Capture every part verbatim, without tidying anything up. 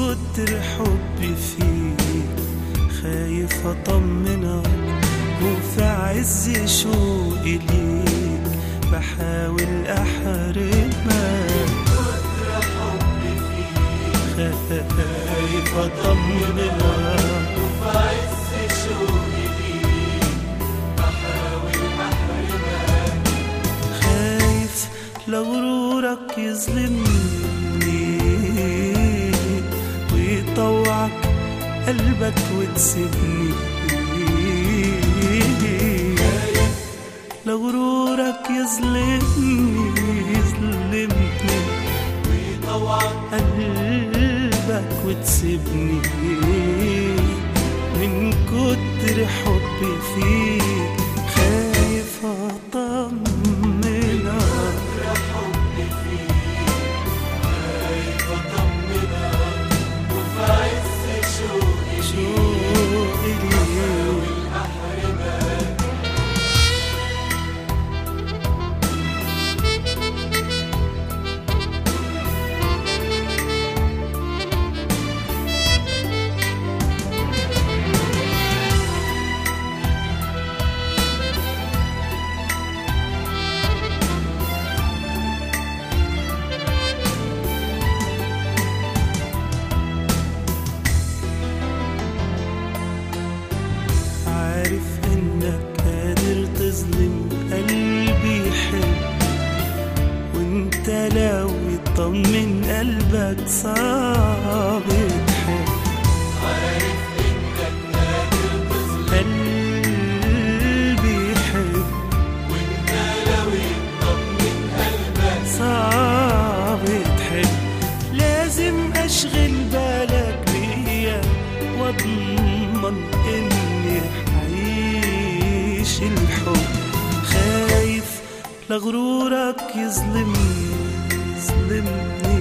كتر حبي فيك خايف اطمنك، وفي عز شوقي ليك بحاول احرمك. كتر حبي فيك خايف اطمنك، وفي عز شوقي ليك بحاول احرمك. خايف لغرورك يظلمني ويطوعك قلبك وتسيبني. لغرورك يظلمني يظلمني ويطوعك قلبك وتسيبني. من كتر حبي فيك خايف اطمنك. لو يطمن قلبك صعب تحب. عارف انك قادر تظلم قلبي يحب، وانت لو يطمن قلبك صعب تحب. لازم اشغل بالك بيا واضمن اني حعيش الحب. خايف لغرورك يظلمني يظلمني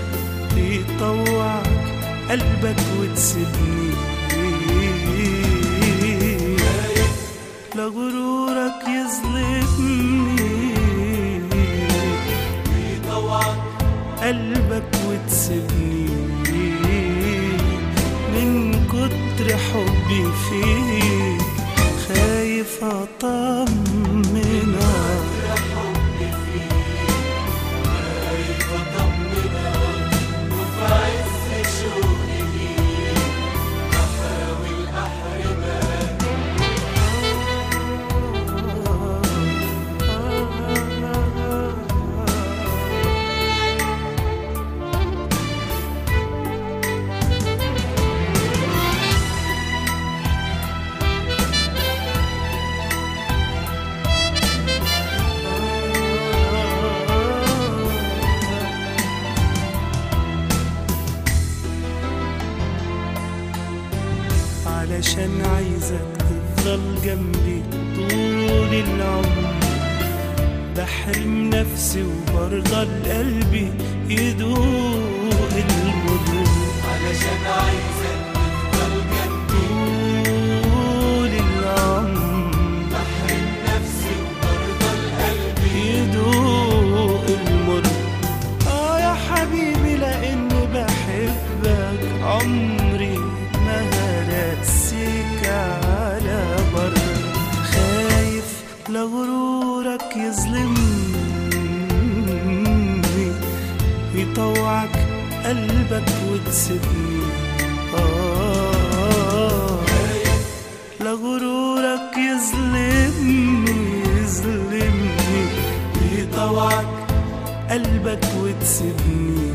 ويطوعك قلبك وتسيبني. لغرورك يظلمني ويطوعك قلبك وتسيبني. من كتر حبي فيك خايف اطمنك. علشان عايزك تفضل جنبي طول العمر، بحرم نفسي وبرضى لقلبي يدوق المر. علشان عايزك تفضل جنبي طول العمر، بحرم نفسي وبرضى لقلبي يدوق المر. اه يا حبيبي لاني بحبك عمري ما هرسيك على بر. خايف لغرورك يظلمني ويطوعك قلبك وتسيبني. آه لغرورك يظلمني يظلمني ويطوعك قلبك وتسيبني.